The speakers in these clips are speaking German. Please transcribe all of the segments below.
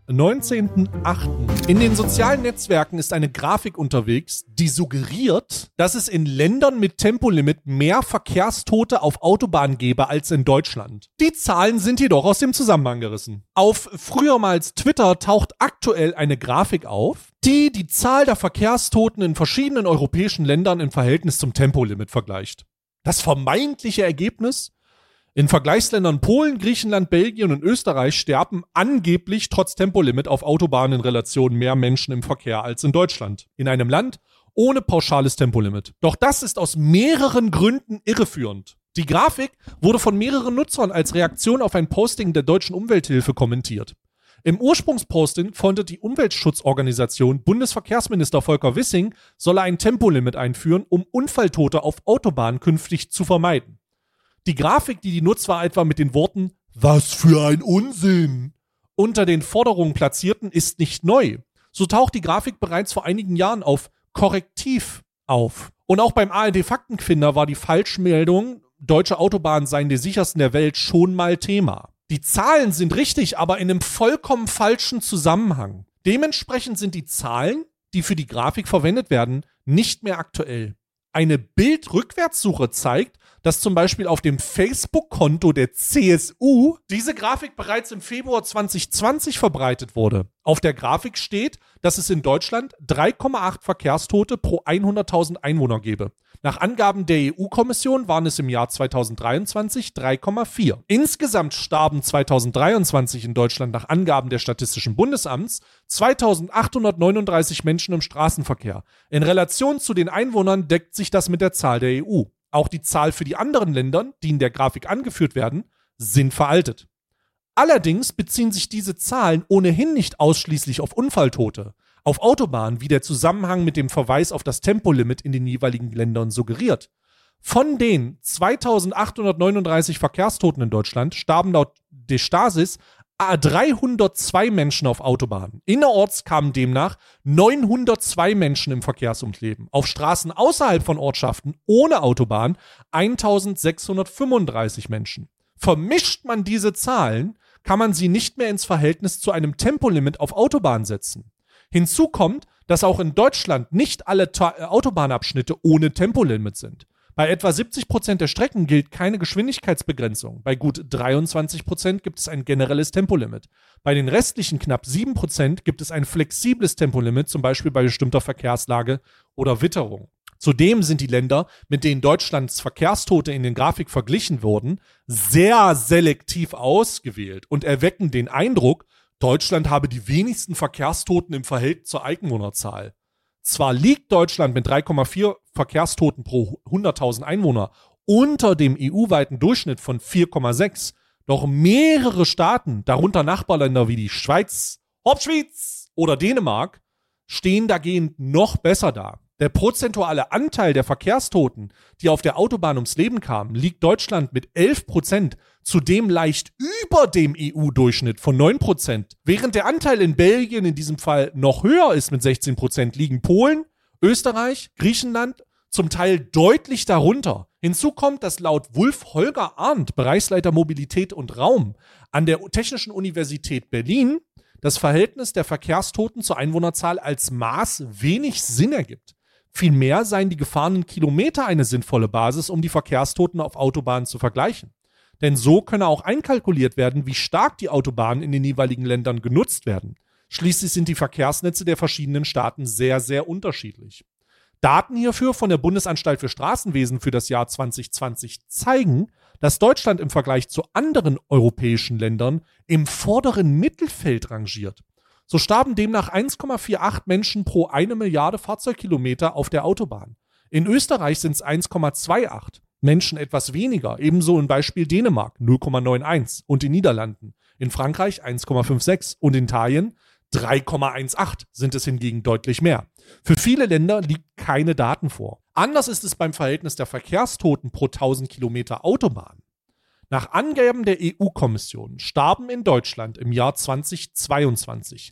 19.08. In den sozialen Netzwerken ist eine Grafik unterwegs, die suggeriert, dass es in Ländern mit Tempolimit mehr Verkehrstote auf Autobahnen gäbe als in Deutschland. Die Zahlen sind jedoch aus dem Zusammenhang gerissen. Auf frühermals Twitter taucht aktuell eine Grafik auf, die die Zahl der Verkehrstoten in verschiedenen europäischen Ländern im Verhältnis zum Tempolimit vergleicht. Das vermeintliche Ergebnis: in Vergleichsländern Polen, Griechenland, Belgien und Österreich sterben angeblich trotz Tempolimit auf Autobahnen in Relation mehr Menschen im Verkehr als in Deutschland. In einem Land ohne pauschales Tempolimit. Doch das ist aus mehreren Gründen irreführend. Die Grafik wurde von mehreren Nutzern als Reaktion auf ein Posting der Deutschen Umwelthilfe kommentiert. Im Ursprungsposting fordert die Umweltschutzorganisation Bundesverkehrsminister Volker Wissing solle ein Tempolimit einführen, um Unfalltote auf Autobahnen künftig zu vermeiden. Die Grafik, die Nutzer etwa mit den Worten „Was für ein Unsinn!" unter den Forderungen platzierten, ist nicht neu. So taucht die Grafik bereits vor einigen Jahren auf Korrektiv auf. Und auch beim ARD-Faktenfinder war die Falschmeldung, deutsche Autobahnen seien die sichersten der Welt, schon mal Thema. Die Zahlen sind richtig, aber in einem vollkommen falschen Zusammenhang. Dementsprechend sind die Zahlen, die für die Grafik verwendet werden, nicht mehr aktuell. Eine Bildrückwärtssuche zeigt, dass zum Beispiel auf dem Facebook-Konto der CSU diese Grafik bereits im Februar 2020 verbreitet wurde. Auf der Grafik steht, dass es in Deutschland 3,8 Verkehrstote pro 100.000 Einwohner gebe. Nach Angaben der EU-Kommission waren es im Jahr 2023 3,4. Insgesamt starben 2023 in Deutschland nach Angaben des Statistischen Bundesamts 2.839 Menschen im Straßenverkehr. In Relation zu den Einwohnern deckt sich das mit der Zahl der EU. Auch die Zahl für die anderen Länder, die in der Grafik angeführt werden, sind veraltet. Allerdings beziehen sich diese Zahlen ohnehin nicht ausschließlich auf Unfalltote, auf Autobahnen, wie der Zusammenhang mit dem Verweis auf das Tempolimit in den jeweiligen Ländern suggeriert. Von den 2.839 Verkehrstoten in Deutschland starben laut der Stasis 302 Menschen auf Autobahnen. Innerorts kamen demnach 902 Menschen im Verkehrsungleben. Auf Straßen außerhalb von Ortschaften ohne Autobahn 1.635 Menschen. Vermischt man diese Zahlen, kann man sie nicht mehr ins Verhältnis zu einem Tempolimit auf Autobahnen setzen. Hinzu kommt, dass auch in Deutschland nicht alle Autobahnabschnitte ohne Tempolimit sind. Bei etwa 70% der Strecken gilt keine Geschwindigkeitsbegrenzung. Bei gut 23% gibt es ein generelles Tempolimit. Bei den restlichen knapp 7% gibt es ein flexibles Tempolimit, zum Beispiel bei bestimmter Verkehrslage oder Witterung. Zudem sind die Länder, mit denen Deutschlands Verkehrstote in den Grafik verglichen wurden, sehr selektiv ausgewählt und erwecken den Eindruck, Deutschland habe die wenigsten Verkehrstoten im Verhältnis zur Einwohnerzahl. Zwar liegt Deutschland mit 3,4 Verkehrstoten pro 100.000 Einwohner unter dem EU-weiten Durchschnitt von 4,6, doch mehrere Staaten, darunter Nachbarländer wie die Schweiz, Hauptschweiz oder Dänemark, stehen dagegen noch besser da. Der prozentuale Anteil der Verkehrstoten, die auf der Autobahn ums Leben kamen, liegt Deutschland mit 11%, zudem leicht über dem EU-Durchschnitt von 9%. Während der Anteil in Belgien in diesem Fall noch höher ist mit 16%, liegen Polen, Österreich, Griechenland zum Teil deutlich darunter. Hinzu kommt, dass laut Wulf-Holger Arndt, Bereichsleiter Mobilität und Raum an der Technischen Universität Berlin, das Verhältnis der Verkehrstoten zur Einwohnerzahl als Maß wenig Sinn ergibt. Vielmehr seien die gefahrenen Kilometer eine sinnvolle Basis, um die Verkehrstoten auf Autobahnen zu vergleichen. Denn so könne auch einkalkuliert werden, wie stark die Autobahnen in den jeweiligen Ländern genutzt werden. Schließlich sind die Verkehrsnetze der verschiedenen Staaten sehr, sehr unterschiedlich. Daten hierfür von der Bundesanstalt für Straßenwesen für das Jahr 2020 zeigen, dass Deutschland im Vergleich zu anderen europäischen Ländern im vorderen Mittelfeld rangiert. So starben demnach 1,48 Menschen pro 1 Milliarde Fahrzeugkilometer auf der Autobahn. In Österreich sind es 1,28 Menschen, etwas weniger, ebenso im Beispiel Dänemark 0,91 und den Niederlanden. In Frankreich 1,56 und in Italien 3,18 sind es hingegen deutlich mehr. Für viele Länder liegt keine Daten vor. Anders ist es beim Verhältnis der Verkehrstoten pro 1000 Kilometer Autobahn. Nach Angaben der EU-Kommission starben in Deutschland im Jahr 2022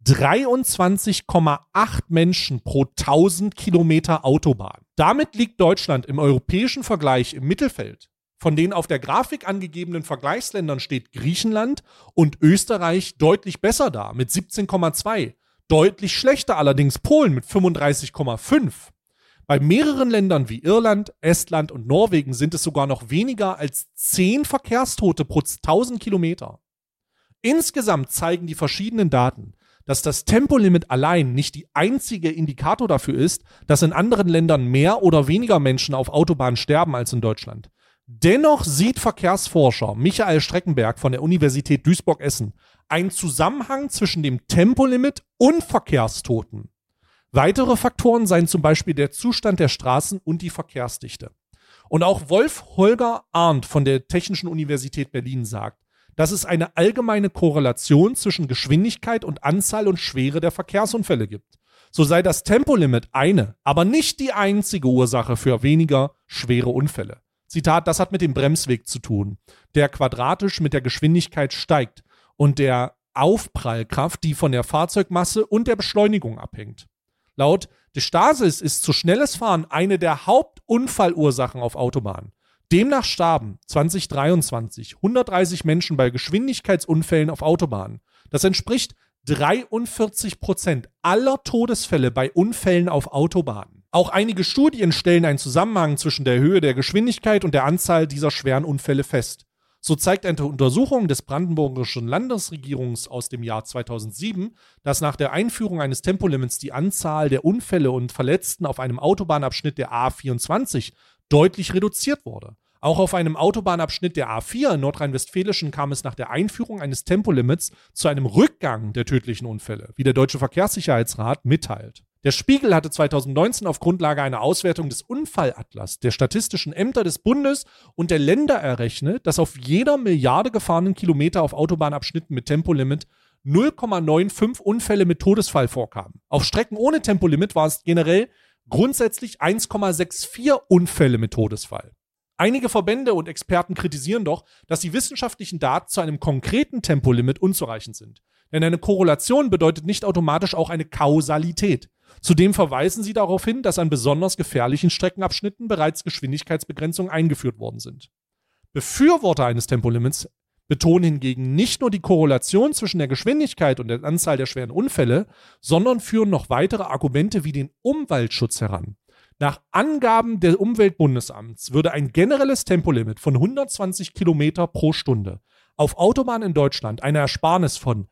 23,8 Menschen pro 1000 Kilometer Autobahn. Damit liegt Deutschland im europäischen Vergleich im Mittelfeld. Von den auf der Grafik angegebenen Vergleichsländern steht Griechenland und Österreich deutlich besser da mit 17,2. Deutlich schlechter allerdings Polen mit 35,5. Bei mehreren Ländern wie Irland, Estland und Norwegen sind es sogar noch weniger als 10 Verkehrstote pro 1000 Kilometer. Insgesamt zeigen die verschiedenen Daten, dass das Tempolimit allein nicht die einzige Indikator dafür ist, dass in anderen Ländern mehr oder weniger Menschen auf Autobahnen sterben als in Deutschland. Dennoch sieht Verkehrsforscher Michael Streckenberg von der Universität Duisburg-Essen einen Zusammenhang zwischen dem Tempolimit und Verkehrstoten. Weitere Faktoren seien zum Beispiel der Zustand der Straßen und die Verkehrsdichte. Und auch Wolf-Holger Arndt von der Technischen Universität Berlin sagt, dass es eine allgemeine Korrelation zwischen Geschwindigkeit und Anzahl und Schwere der Verkehrsunfälle gibt. So sei das Tempolimit eine, aber nicht die einzige Ursache für weniger schwere Unfälle. Zitat, das hat mit dem Bremsweg zu tun, der quadratisch mit der Geschwindigkeit steigt und der Aufprallkraft, die von der Fahrzeugmasse und der Beschleunigung abhängt. Laut des Stasis ist zu schnelles Fahren eine der Hauptunfallursachen auf Autobahnen. Demnach starben 2023 130 Menschen bei Geschwindigkeitsunfällen auf Autobahnen. Das entspricht 43% aller Todesfälle bei Unfällen auf Autobahnen. Auch einige Studien stellen einen Zusammenhang zwischen der Höhe der Geschwindigkeit und der Anzahl dieser schweren Unfälle fest. So zeigt eine Untersuchung des brandenburgischen Landesregierungs aus dem Jahr 2007, dass nach der Einführung eines Tempolimits die Anzahl der Unfälle und Verletzten auf einem Autobahnabschnitt der A24 deutlich reduziert wurde. Auch auf einem Autobahnabschnitt der A4 in Nordrhein-Westfälischen kam es nach der Einführung eines Tempolimits zu einem Rückgang der tödlichen Unfälle, wie der Deutsche Verkehrssicherheitsrat mitteilt. Der Spiegel hatte 2019 auf Grundlage einer Auswertung des Unfallatlas der Statistischen Ämter des Bundes und der Länder errechnet, dass auf jeder Milliarde gefahrenen Kilometer auf Autobahnabschnitten mit Tempolimit 0,95 Unfälle mit Todesfall vorkamen. Auf Strecken ohne Tempolimit war es generell grundsätzlich 1,64 Unfälle mit Todesfall. Einige Verbände und Experten kritisieren doch, dass die wissenschaftlichen Daten zu einem konkreten Tempolimit unzureichend sind. Denn eine Korrelation bedeutet nicht automatisch auch eine Kausalität. Zudem verweisen sie darauf hin, dass an besonders gefährlichen Streckenabschnitten bereits Geschwindigkeitsbegrenzungen eingeführt worden sind. Befürworter eines Tempolimits betonen hingegen nicht nur die Korrelation zwischen der Geschwindigkeit und der Anzahl der schweren Unfälle, sondern führen noch weitere Argumente wie den Umweltschutz heran. Nach Angaben des Umweltbundesamts würde ein generelles Tempolimit von 120 Kilometer pro Stunde auf Autobahnen in Deutschland eine Ersparnis von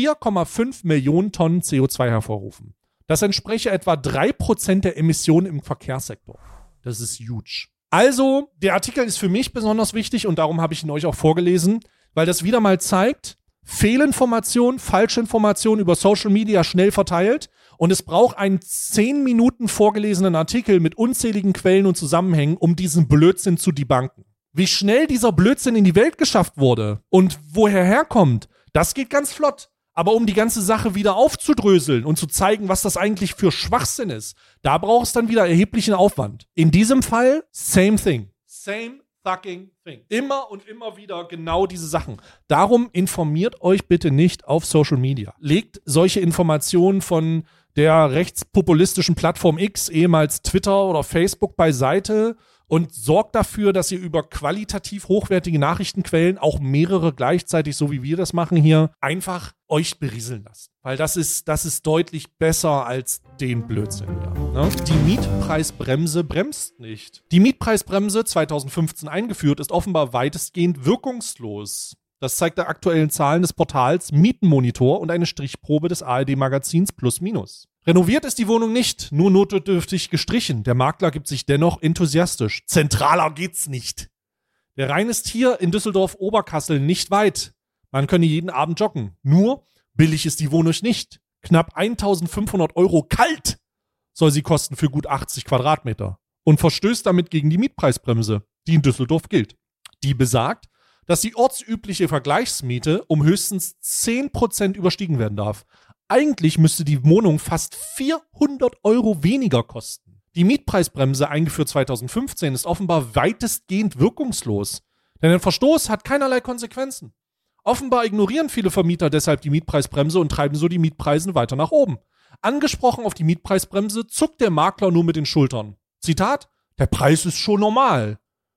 4,5 Millionen Tonnen CO2 hervorrufen. Das entspreche etwa 3% der Emissionen im Verkehrssektor. Das ist huge. Also, der Artikel ist für mich besonders wichtig und darum habe ich ihn euch auch vorgelesen, weil das wieder mal zeigt, Fehlinformation, Falschinformation über Social Media schnell verteilt und es braucht einen 10 Minuten vorgelesenen Artikel mit unzähligen Quellen und Zusammenhängen, um diesen Blödsinn zu debunken. Wie schnell dieser Blödsinn in die Welt geschafft wurde und woher herkommt, das geht ganz flott. Aber um die ganze Sache wieder aufzudröseln und zu zeigen, was das eigentlich für Schwachsinn ist, da braucht es dann wieder erheblichen Aufwand. In diesem Fall, same thing. Same fucking thing. Immer und immer wieder genau diese Sachen. Darum informiert euch bitte nicht auf Social Media. Legt solche Informationen von der rechtspopulistischen Plattform X, ehemals Twitter oder Facebook, beiseite und sorgt dafür, dass ihr über qualitativ hochwertige Nachrichtenquellen, auch mehrere gleichzeitig, so wie wir das machen hier, einfach euch berieseln lasst. Weil das ist deutlich besser als den Blödsinn hier. Ne? Die Mietpreisbremse bremst nicht. Die Mietpreisbremse, 2015 eingeführt, ist offenbar weitestgehend wirkungslos. Das zeigt der aktuellen Zahlen des Portals Mietenmonitor und eine Strichprobe des ARD-Magazins Plus Minus. Renoviert ist die Wohnung nicht, nur notdürftig gestrichen. Der Makler gibt sich dennoch enthusiastisch. Zentraler geht's nicht. Der Rhein ist hier in Düsseldorf-Oberkassel nicht weit. Man könne jeden Abend joggen. Nur, billig ist die Wohnung nicht. Knapp 1.500 € kalt soll sie kosten für gut 80 Quadratmeter. Und verstößt damit gegen die Mietpreisbremse, die in Düsseldorf gilt. Die besagt, dass die ortsübliche Vergleichsmiete um höchstens 10% überstiegen werden darf. Eigentlich müsste die Wohnung fast 400 € weniger kosten. Die Mietpreisbremse, eingeführt 2015, ist offenbar weitestgehend wirkungslos. Denn ein Verstoß hat keinerlei Konsequenzen. Offenbar ignorieren viele Vermieter deshalb die Mietpreisbremse und treiben so die Mietpreise weiter nach oben. Angesprochen auf die Mietpreisbremse zuckt der Makler nur mit den Schultern. Zitat: Der Preis ist schon normal.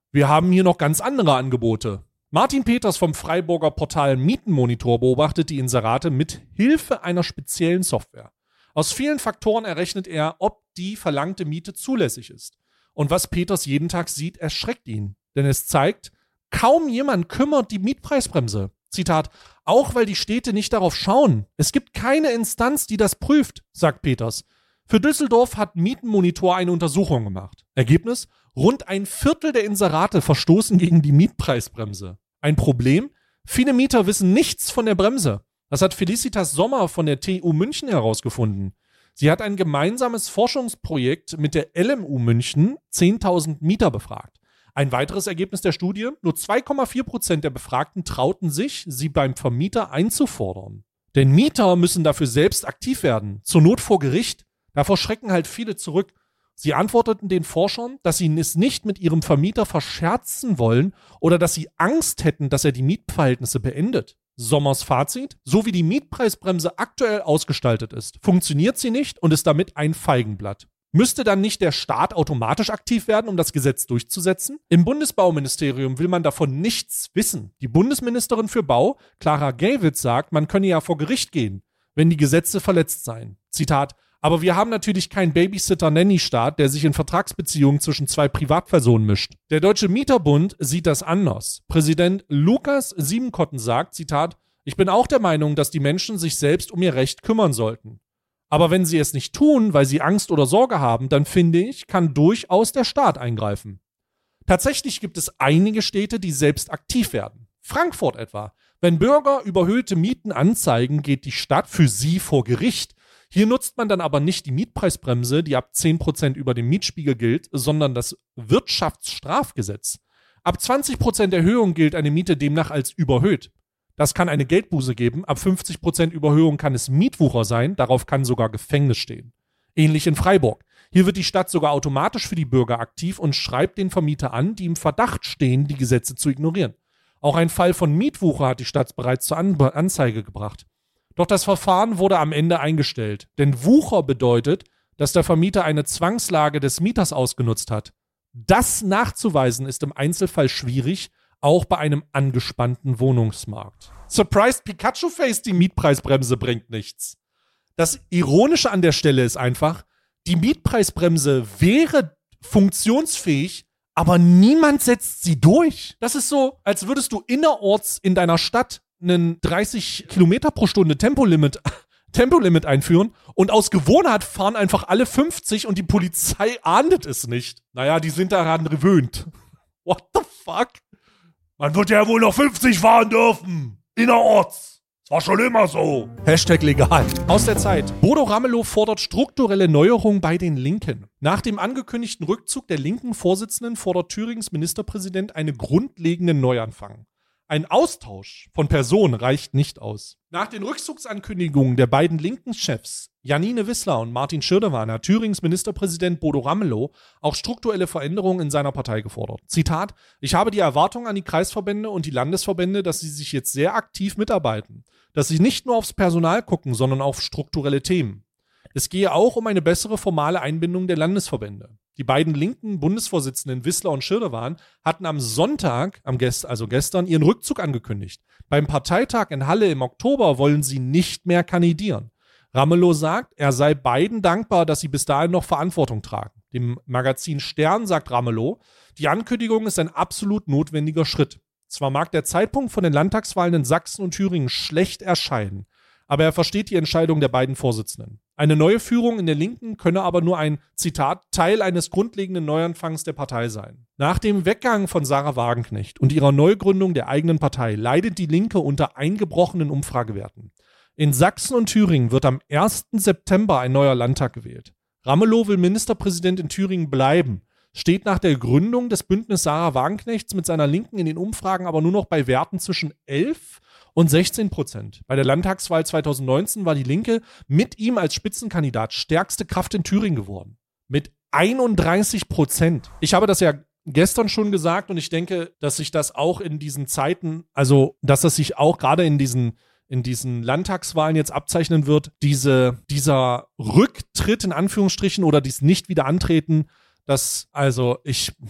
Wir haben hier noch ganz andere Angebote. Martin Peters vom Freiburger Portal Mietenmonitor beobachtet die Inserate mit Hilfe einer speziellen Software. Aus vielen Faktoren errechnet er, ob die verlangte Miete zulässig ist. Und was Peters jeden Tag sieht, erschreckt ihn. Denn es zeigt, kaum jemand kümmert die Mietpreisbremse. Zitat, auch weil die Städte nicht darauf schauen. Es gibt keine Instanz, die das prüft, sagt Peters. Für Düsseldorf hat Mietenmonitor eine Untersuchung gemacht. Ergebnis? Rund ein Viertel der Inserate verstoßen gegen die Mietpreisbremse. Ein Problem? Viele Mieter wissen nichts von der Bremse. Das hat Felicitas Sommer von der TU München herausgefunden. Sie hat ein gemeinsames Forschungsprojekt mit der LMU München 10.000 Mieter befragt. Ein weiteres Ergebnis der Studie, nur 2,4% der Befragten trauten sich, sie beim Vermieter einzufordern. Denn Mieter müssen dafür selbst aktiv werden, zur Not vor Gericht. Davor schrecken halt viele zurück. Sie antworteten den Forschern, dass sie es nicht mit ihrem Vermieter verscherzen wollen oder dass sie Angst hätten, dass er die Mietverhältnisse beendet. Sommers Fazit: So wie die Mietpreisbremse aktuell ausgestaltet ist, funktioniert sie nicht und ist damit ein Feigenblatt. Müsste dann nicht der Staat automatisch aktiv werden, um das Gesetz durchzusetzen? Im Bundesbauministerium will man davon nichts wissen. Die Bundesministerin für Bau, Clara Geiwitz, sagt, man könne ja vor Gericht gehen, wenn die Gesetze verletzt seien. Zitat: Aber wir haben natürlich keinen Babysitter-Nanny-Staat, der sich in Vertragsbeziehungen zwischen zwei Privatpersonen mischt. Der Deutsche Mieterbund sieht das anders. Präsident Lukas Siebenkotten sagt, Zitat, ich bin auch der Meinung, dass die Menschen sich selbst um ihr Recht kümmern sollten. Aber wenn sie es nicht tun, weil sie Angst oder Sorge haben, dann finde ich, kann durchaus der Staat eingreifen. Tatsächlich gibt es einige Städte, die selbst aktiv werden. Frankfurt etwa. Wenn Bürger überhöhte Mieten anzeigen, geht die Stadt für sie vor Gericht. Hier nutzt man dann aber nicht die Mietpreisbremse, die ab 10% über dem Mietspiegel gilt, sondern das Wirtschaftsstrafgesetz. Ab 20% Erhöhung gilt eine Miete demnach als überhöht. Das kann eine Geldbuße geben, ab 50% Überhöhung kann es Mietwucher sein, darauf kann sogar Gefängnis stehen. Ähnlich in Freiburg. Hier wird die Stadt sogar automatisch für die Bürger aktiv und schreibt den Vermieter an, die im Verdacht stehen, die Gesetze zu ignorieren. Auch ein Fall von Mietwucher hat die Stadt bereits zur Anzeige gebracht. Doch das Verfahren wurde am Ende eingestellt, denn Wucher bedeutet, dass der Vermieter eine Zwangslage des Mieters ausgenutzt hat. Das nachzuweisen ist im Einzelfall schwierig, auch bei einem angespannten Wohnungsmarkt. Surprised Pikachu Face, die Mietpreisbremse bringt nichts. Das Ironische an der Stelle ist einfach, die Mietpreisbremse wäre funktionsfähig, aber niemand setzt sie durch. Das ist so, als würdest du innerorts in deiner Stadt einen 30 Kilometer pro Stunde Tempolimit einführen und aus Gewohnheit fahren einfach alle 50 und die Polizei ahndet es nicht. Naja, die sind daran gewöhnt. What the fuck? Man wird ja wohl noch 50 fahren dürfen. Innerorts. Das war schon immer so. Hashtag legal. Aus der Zeit. Bodo Ramelow fordert strukturelle Neuerungen bei den Linken. Nach dem angekündigten Rückzug der linken Vorsitzenden fordert Thürings Ministerpräsident einen grundlegenden Neuanfang. Ein Austausch von Personen reicht nicht aus. Nach den Rückzugsankündigungen der beiden linken Chefs, Janine Wissler und Martin Schirdewan, hat Thürings Ministerpräsident Bodo Ramelow auch strukturelle Veränderungen in seiner Partei gefordert. Zitat: Ich habe die Erwartung an die Kreisverbände und die Landesverbände, dass sie sich jetzt sehr aktiv mitarbeiten. Dass sie nicht nur aufs Personal gucken, sondern auf strukturelle Themen. Es gehe auch um eine bessere formale Einbindung der Landesverbände. Die beiden linken Bundesvorsitzenden Wissler und Schirdewan hatten am Sonntag, also gestern, ihren Rückzug angekündigt. Beim Parteitag in Halle im Oktober wollen sie nicht mehr kandidieren. Ramelow sagt, er sei beiden dankbar, dass sie bis dahin noch Verantwortung tragen. Dem Magazin Stern sagt Ramelow, die Ankündigung ist ein absolut notwendiger Schritt. Zwar mag der Zeitpunkt von den Landtagswahlen in Sachsen und Thüringen schlecht erscheinen, aber er versteht die Entscheidung der beiden Vorsitzenden. Eine neue Führung in der Linken könne aber nur ein, Zitat, Teil eines grundlegenden Neuanfangs der Partei sein. Nach dem Weggang von Sarah Wagenknecht und ihrer Neugründung der eigenen Partei leidet die Linke unter eingebrochenen Umfragewerten. In Sachsen und Thüringen wird am 1. September ein neuer Landtag gewählt. Ramelow will Ministerpräsident in Thüringen bleiben, steht nach der Gründung des Bündnis Sarah Wagenknechts mit seiner Linken in den Umfragen aber nur noch bei Werten zwischen 11 und 16%. Bei der Landtagswahl 2019 war die Linke mit ihm als Spitzenkandidat stärkste Kraft in Thüringen geworden. Mit 31%. Ich habe das ja gestern schon gesagt und ich denke, dass sich das auch in diesen Zeiten, also dass das sich auch gerade in diesen Landtagswahlen jetzt abzeichnen wird, dieser Rücktritt in Anführungsstrichen oder dies nicht wieder antreten, das, also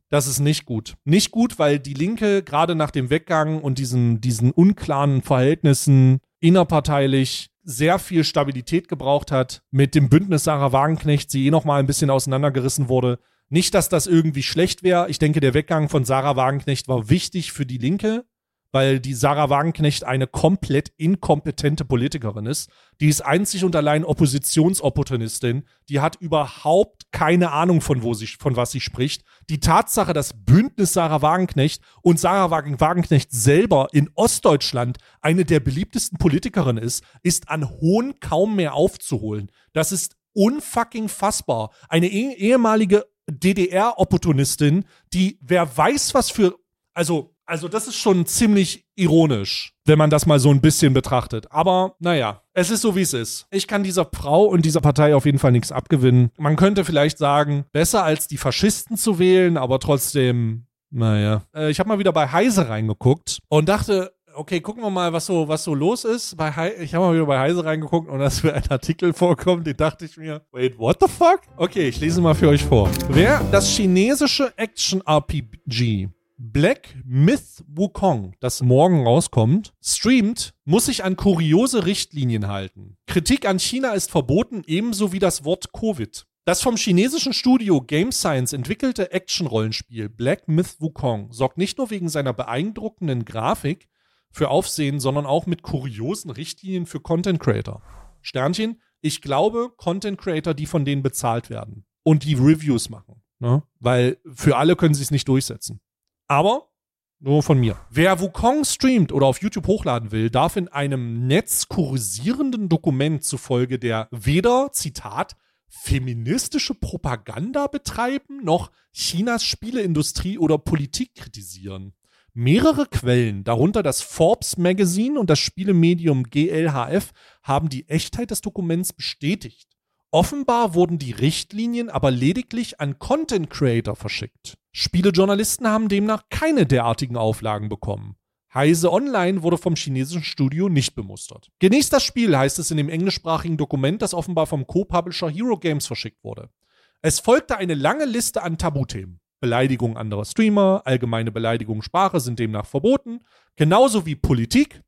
Das ist nicht gut. Nicht gut, weil die Linke gerade nach dem Weggang und diesen unklaren Verhältnissen innerparteilich sehr viel Stabilität gebraucht hat. Mit dem Bündnis Sarah Wagenknecht sie noch mal ein bisschen auseinandergerissen wurde. Nicht, dass das irgendwie schlecht wäre. Ich denke, der Weggang von Sarah Wagenknecht war wichtig für die Linke, weil die Sarah Wagenknecht eine komplett inkompetente Politikerin ist. Die ist einzig und allein Oppositionsopportunistin. Die hat überhaupt keine Ahnung von was sie spricht. Die Tatsache, dass Bündnis Sarah Wagenknecht und Sarah Wagenknecht selber in Ostdeutschland eine der beliebtesten Politikerinnen ist an Hohn kaum mehr aufzuholen. Das ist unfucking fassbar. Eine ehemalige DDR-Opportunistin, die wer weiß was für, also das ist schon ziemlich ironisch, wenn man das mal so ein bisschen betrachtet. Aber naja, es ist so, wie es ist. Ich kann dieser Frau und dieser Partei auf jeden Fall nichts abgewinnen. Man könnte vielleicht sagen, besser als die Faschisten zu wählen, aber trotzdem, naja. Ich habe mal wieder bei Heise reingeguckt und dachte, okay, gucken wir mal, was so los ist. Ich habe mal wieder bei Heise reingeguckt und dass mir ein Artikel vorkommt, den dachte ich mir, wait, what the fuck? Okay, ich lese mal für euch vor. Wer das chinesische Action-RPG Black Myth Wukong, das morgen rauskommt, streamt, muss sich an kuriose Richtlinien halten. Kritik an China ist verboten, ebenso wie das Wort Covid. Das vom chinesischen Studio Game Science entwickelte Action-Rollenspiel Black Myth Wukong sorgt nicht nur wegen seiner beeindruckenden Grafik für Aufsehen, sondern auch mit kuriosen Richtlinien für Content Creator. Sternchen, ich glaube Content Creator, die von denen bezahlt werden und die Reviews machen, ne? Weil für alle können sie es nicht durchsetzen. Aber nur von mir. Wer Wukong streamt oder auf YouTube hochladen will, darf in einem netzkursierenden Dokument zufolge der weder, Zitat, feministische Propaganda betreiben, noch Chinas Spieleindustrie oder Politik kritisieren. Mehrere Quellen, darunter das Forbes Magazine und das Spielemedium GLHF, haben die Echtheit des Dokuments bestätigt. Offenbar wurden die Richtlinien aber lediglich an Content Creator verschickt. Spielejournalisten haben demnach keine derartigen Auflagen bekommen. Heise Online wurde vom chinesischen Studio nicht bemustert. Genießt das Spiel, heißt es in dem englischsprachigen Dokument, das offenbar vom Co-Publisher Hero Games verschickt wurde. Es folgte eine lange Liste an Tabuthemen. Beleidigung anderer Streamer, allgemeine Beleidigungssprache sind demnach verboten, genauso wie Politik,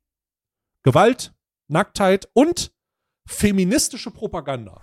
Gewalt, Nacktheit und feministische Propaganda.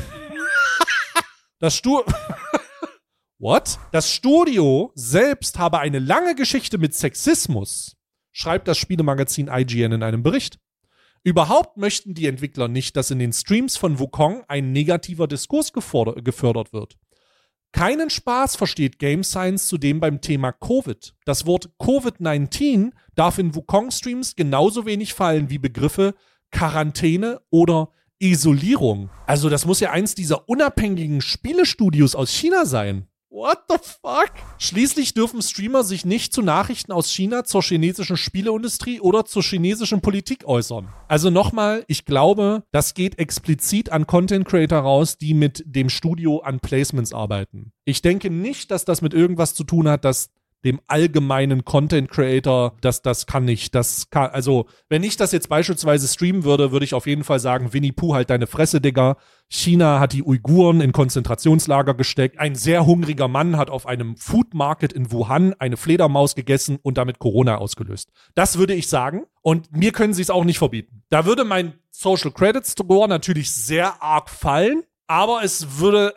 What? Das Studio selbst habe eine lange Geschichte mit Sexismus, schreibt das Spielemagazin IGN in einem Bericht. Überhaupt möchten die Entwickler nicht, dass in den Streams von Wukong ein negativer Diskurs gefördert wird. Keinen Spaß versteht Game Science zudem beim Thema Covid. Das Wort Covid-19 darf in Wukong-Streams genauso wenig fallen wie Begriffe Quarantäne oder Isolierung. Also das muss ja eins dieser unabhängigen Spielestudios aus China sein. What the fuck? Schließlich dürfen Streamer sich nicht zu Nachrichten aus China, zur chinesischen Spieleindustrie oder zur chinesischen Politik äußern. Also nochmal, ich glaube, das geht explizit an Content Creator raus, die mit dem Studio an Placements arbeiten. Ich denke nicht, dass das mit irgendwas zu tun hat, dass dem allgemeinen Content Creator, das kann nicht. Also, wenn ich das jetzt beispielsweise streamen würde, würde ich auf jeden Fall sagen, Winnie Pooh, halt deine Fresse, Digga. China hat die Uiguren in Konzentrationslager gesteckt. Ein sehr hungriger Mann hat auf einem Food Market in Wuhan eine Fledermaus gegessen und damit Corona ausgelöst. Das würde ich sagen. Und mir können sie es auch nicht verbieten. Da würde mein Social Credit Score natürlich sehr arg fallen. Aber es würde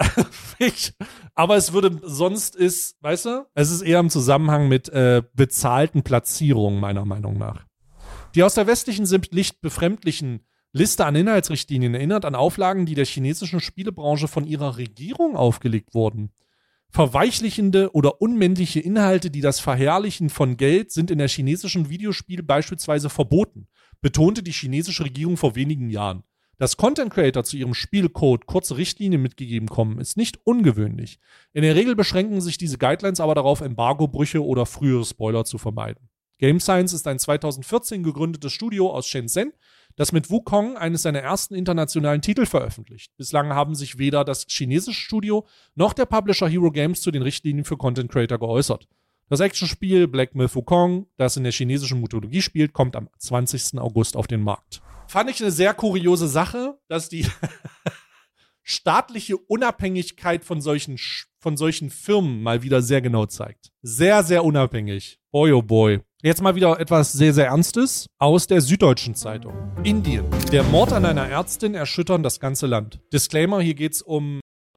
sonst weißt du, es ist eher im Zusammenhang mit bezahlten Platzierungen, meiner Meinung nach. Die aus der westlichen Sicht befremdlichen Liste an Inhaltsrichtlinien erinnert an Auflagen, die der chinesischen Spielebranche von ihrer Regierung aufgelegt wurden. Verweichlichende oder unmännliche Inhalte, die das Verherrlichen von Geld, sind in der chinesischen Videospiel beispielsweise verboten, betonte die chinesische Regierung vor wenigen Jahren. Dass Content Creator zu ihrem Spielcode kurze Richtlinien mitgegeben kommen, ist nicht ungewöhnlich. In der Regel beschränken sich diese Guidelines aber darauf, Embargobrüche oder frühere Spoiler zu vermeiden. Game Science ist ein 2014 gegründetes Studio aus Shenzhen, das mit Wukong eines seiner ersten internationalen Titel veröffentlicht. Bislang haben sich weder das chinesische Studio noch der Publisher Hero Games zu den Richtlinien für Content Creator geäußert. Das Actionspiel Black Myth Wukong, das in der chinesischen Mythologie spielt, kommt am 20. August auf den Markt. Fand ich eine sehr kuriose Sache, dass die staatliche Unabhängigkeit von solchen Firmen mal wieder sehr genau zeigt. Sehr, sehr unabhängig. Boy, oh boy. Jetzt mal wieder etwas sehr, sehr Ernstes aus der Süddeutschen Zeitung. Indien. Der Mord an einer Ärztin erschüttern das ganze Land. Disclaimer, hier geht's um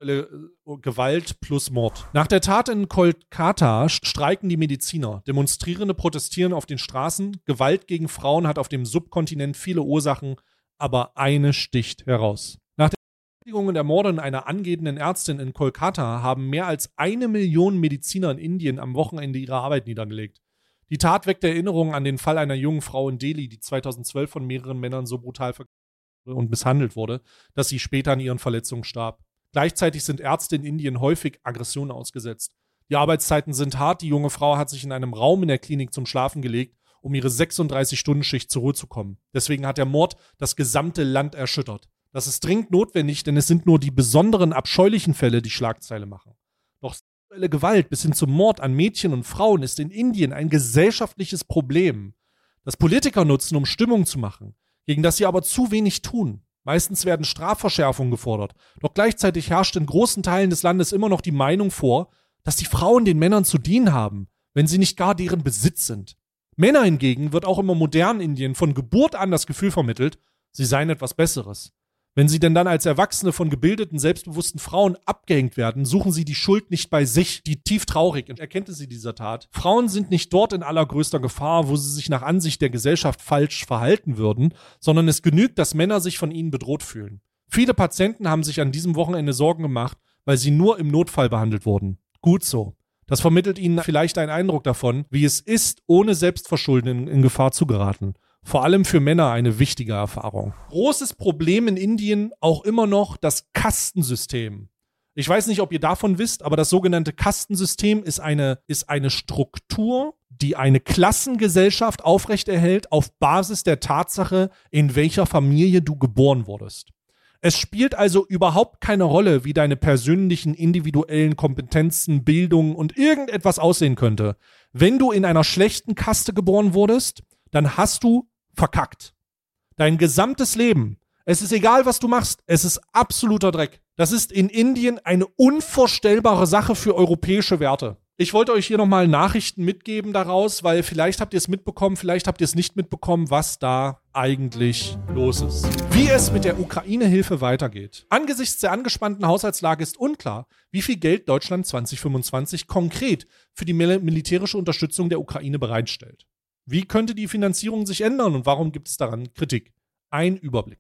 Gewalt plus Mord. Nach der Tat in Kolkata streiken die Mediziner. Demonstrierende protestieren auf den Straßen. Gewalt gegen Frauen hat auf dem Subkontinent viele Ursachen, aber eine sticht heraus. Nach der Bestätigung der Morde einer angehenden Ärztin in Kolkata haben mehr als 1 Million Mediziner in Indien am Wochenende ihre Arbeit niedergelegt. Die Tat weckt Erinnerungen an den Fall einer jungen Frau in Delhi, die 2012 von mehreren Männern so brutal und misshandelt wurde, dass sie später an ihren Verletzungen starb. Gleichzeitig sind Ärzte in Indien häufig Aggressionen ausgesetzt. Die Arbeitszeiten sind hart. Die junge Frau hat sich in einem Raum in der Klinik zum Schlafen gelegt, um ihre 36-Stunden-Schicht zur Ruhe zu kommen. Deswegen hat der Mord das gesamte Land erschüttert. Das ist dringend notwendig, denn es sind nur die besonderen, abscheulichen Fälle, die Schlagzeile machen. Doch sexuelle Gewalt bis hin zum Mord an Mädchen und Frauen ist in Indien ein gesellschaftliches Problem, das Politiker nutzen, um Stimmung zu machen, gegen das sie aber zu wenig tun. Meistens werden Strafverschärfungen gefordert, doch gleichzeitig herrscht in großen Teilen des Landes immer noch die Meinung vor, dass die Frauen den Männern zu dienen haben, wenn sie nicht gar deren Besitz sind. Männer hingegen wird auch im modernen Indien von Geburt an das Gefühl vermittelt, sie seien etwas Besseres. Wenn sie denn dann als Erwachsene von gebildeten, selbstbewussten Frauen abgehängt werden, suchen sie die Schuld nicht bei sich, die tief traurig Erkenntnis dieser Tat. Frauen sind nicht dort in allergrößter Gefahr, wo sie sich nach Ansicht der Gesellschaft falsch verhalten würden, sondern es genügt, dass Männer sich von ihnen bedroht fühlen. Viele Patienten haben sich an diesem Wochenende Sorgen gemacht, weil sie nur im Notfall behandelt wurden. Gut so. Das vermittelt ihnen vielleicht einen Eindruck davon, wie es ist, ohne Selbstverschulden in Gefahr zu geraten. Vor allem für Männer eine wichtige Erfahrung. Großes Problem in Indien auch immer noch das Kastensystem. Ich weiß nicht, ob ihr davon wisst, aber das sogenannte Kastensystem ist eine Struktur, die eine Klassengesellschaft aufrechterhält auf Basis der Tatsache, in welcher Familie du geboren wurdest. Es spielt also überhaupt keine Rolle, wie deine persönlichen individuellen Kompetenzen, Bildung und irgendetwas aussehen könnte. Wenn du in einer schlechten Kaste geboren wurdest, dann hast du verkackt. Dein gesamtes Leben. Es ist egal, was du machst. Es ist absoluter Dreck. Das ist in Indien eine unvorstellbare Sache für europäische Werte. Ich wollte euch hier nochmal Nachrichten mitgeben daraus, weil vielleicht habt ihr es mitbekommen, vielleicht habt ihr es nicht mitbekommen, was da eigentlich los ist. Wie es mit der Ukraine-Hilfe weitergeht. Angesichts der angespannten Haushaltslage ist unklar, wie viel Geld Deutschland 2025 konkret für die militärische Unterstützung der Ukraine bereitstellt. Wie könnte die Finanzierung sich ändern und warum gibt es daran Kritik? Ein Überblick.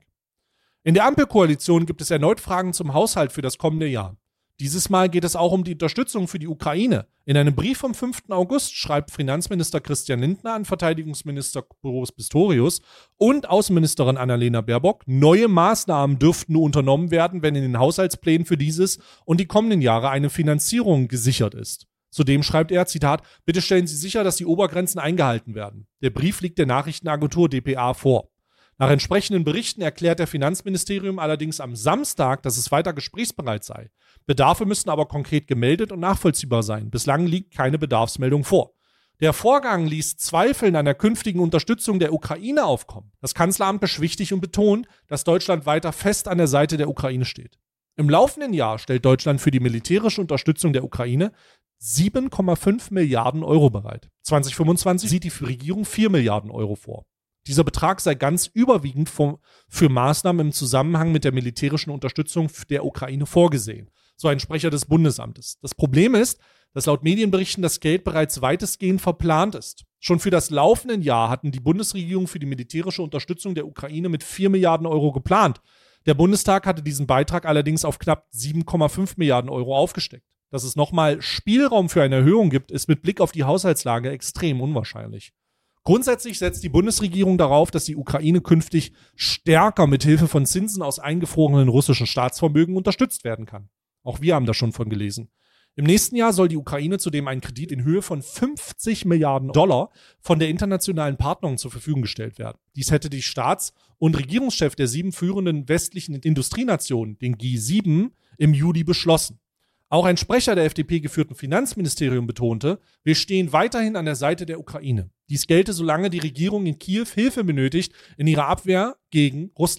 In der Ampelkoalition gibt es erneut Fragen zum Haushalt für das kommende Jahr. Dieses Mal geht es auch um die Unterstützung für die Ukraine. In einem Brief vom 5. August schreibt Finanzminister Christian Lindner an Verteidigungsminister Boris Pistorius und Außenministerin Annalena Baerbock, neue Maßnahmen dürften nur unternommen werden, wenn in den Haushaltsplänen für dieses und die kommenden Jahre eine Finanzierung gesichert ist. Zudem schreibt er, Zitat, bitte stellen Sie sicher, dass die Obergrenzen eingehalten werden. Der Brief liegt der Nachrichtenagentur dpa vor. Nach entsprechenden Berichten erklärt der Finanzministerium allerdings am Samstag, dass es weiter gesprächsbereit sei. Bedarfe müssten aber konkret gemeldet und nachvollziehbar sein. Bislang liegt keine Bedarfsmeldung vor. Der Vorgang ließ Zweifeln an der künftigen Unterstützung der Ukraine aufkommen. Das Kanzleramt beschwichtigt und betont, dass Deutschland weiter fest an der Seite der Ukraine steht. Im laufenden Jahr stellt Deutschland für die militärische Unterstützung der Ukraine 7,5 Milliarden Euro bereit. 2025 sieht die Regierung 4 Milliarden Euro vor. Dieser Betrag sei ganz überwiegend für Maßnahmen im Zusammenhang mit der militärischen Unterstützung der Ukraine vorgesehen, so ein Sprecher des Bundesamtes. Das Problem ist, dass laut Medienberichten das Geld bereits weitestgehend verplant ist. Schon für das laufende Jahr hatten die Bundesregierung für die militärische Unterstützung der Ukraine mit 4 Milliarden Euro geplant. Der Bundestag hatte diesen Beitrag allerdings auf knapp 7,5 Milliarden Euro aufgesteckt. Dass es nochmal Spielraum für eine Erhöhung gibt, ist mit Blick auf die Haushaltslage extrem unwahrscheinlich. Grundsätzlich setzt die Bundesregierung darauf, dass die Ukraine künftig stärker mit Hilfe von Zinsen aus eingefrorenen russischen Staatsvermögen unterstützt werden kann. Auch wir haben da schon von gelesen. Im nächsten Jahr soll die Ukraine zudem einen Kredit in Höhe von 50 Milliarden Dollar von der internationalen Partnerung zur Verfügung gestellt werden. Dies hätte die Staats- und Regierungschefs der 7 führenden westlichen Industrienationen, den G7, im Juli beschlossen. Auch ein Sprecher der FDP-geführten Finanzministerium betonte, wir stehen weiterhin an der Seite der Ukraine. Dies gelte, solange die Regierung in Kiew Hilfe benötigt in ihrer Abwehr gegen Russland.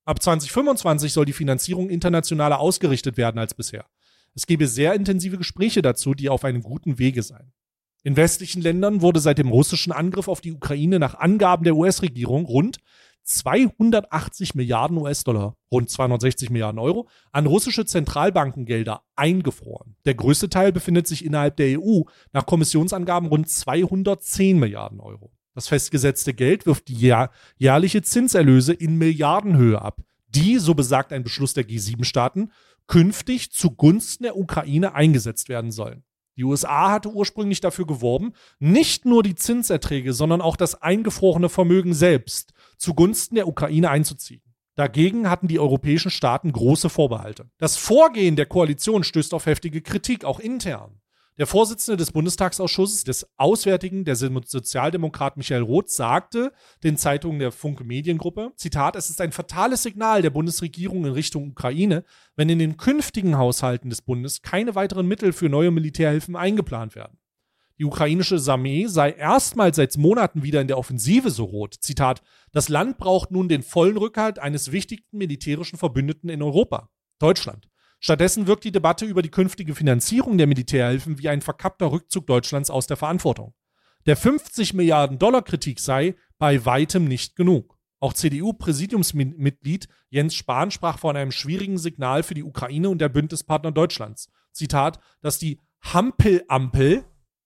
Ab 2025 soll die Finanzierung internationaler ausgerichtet werden als bisher. Es gebe sehr intensive Gespräche dazu, die auf einem guten Wege seien. In westlichen Ländern wurde seit dem russischen Angriff auf die Ukraine nach Angaben der US-Regierung rund 280 Milliarden US-Dollar, rund 260 Milliarden Euro, an russische Zentralbankengelder eingefroren. Der größte Teil befindet sich innerhalb der EU, nach Kommissionsangaben rund 210 Milliarden Euro. Das festgesetzte Geld wirft die jährliche Zinserlöse in Milliardenhöhe ab, die, so besagt ein Beschluss der G7-Staaten, künftig zugunsten der Ukraine eingesetzt werden sollen. Die USA hatte ursprünglich dafür geworben, nicht nur die Zinserträge, sondern auch das eingefrorene Vermögen selbst zugunsten der Ukraine einzuziehen. Dagegen hatten die europäischen Staaten große Vorbehalte. Das Vorgehen der Koalition stößt auf heftige Kritik, auch intern. Der Vorsitzende des Bundestagsausschusses des Auswärtigen, der Sozialdemokrat Michael Roth, sagte den Zeitungen der Funke Mediengruppe, Zitat, es ist ein fatales Signal der Bundesregierung in Richtung Ukraine, wenn in den künftigen Haushalten des Bundes keine weiteren Mittel für neue Militärhilfen eingeplant werden. Die ukrainische Armee sei erstmals seit Monaten wieder in der Offensive, so Roth. Zitat, das Land braucht nun den vollen Rückhalt eines wichtigen militärischen Verbündeten in Europa, Deutschland. Stattdessen wirkt die Debatte über die künftige Finanzierung der Militärhilfen wie ein verkappter Rückzug Deutschlands aus der Verantwortung. Der 50 Milliarden Dollar Kritik sei bei weitem nicht genug. Auch CDU-Präsidiumsmitglied Jens Spahn sprach von einem schwierigen Signal für die Ukraine und der Bündnispartner Deutschlands. Zitat, dass die Hampelampel,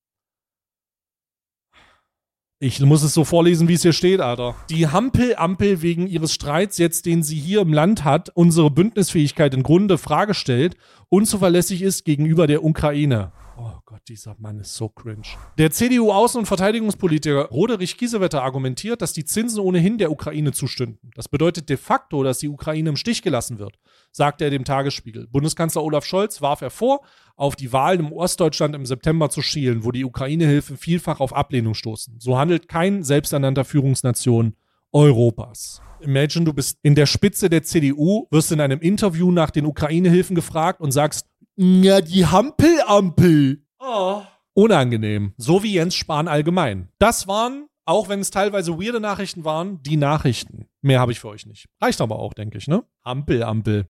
ich muss es so vorlesen, wie es hier steht, Alter. Die Hampelampel wegen ihres Streits jetzt, den sie hier im Land hat, unsere Bündnisfähigkeit in Grunde Frage stellt, unzuverlässig ist gegenüber der Ukraine. Oh Gott, dieser Mann ist so cringe. Der CDU-Außen- und Verteidigungspolitiker Roderich Kiesewetter argumentiert, dass die Zinsen ohnehin der Ukraine zustünden. Das bedeutet de facto, dass die Ukraine im Stich gelassen wird, sagte er dem Tagesspiegel. Bundeskanzler Olaf Scholz warf er vor, auf die Wahlen im Ostdeutschland im September zu schielen, wo die Ukraine-Hilfen vielfach auf Ablehnung stoßen. So handelt kein selbsternannter Führungsnation Europas. Imagine, du bist in der Spitze der CDU, wirst in einem Interview nach den Ukraine-Hilfen gefragt und sagst, ja, die Hampelampel. Oh. Unangenehm. So wie Jens Spahn allgemein. Das waren, auch wenn es teilweise weirde Nachrichten waren, die Nachrichten. Mehr habe ich für euch nicht. Reicht aber auch, denke ich, ne? Hampelampel.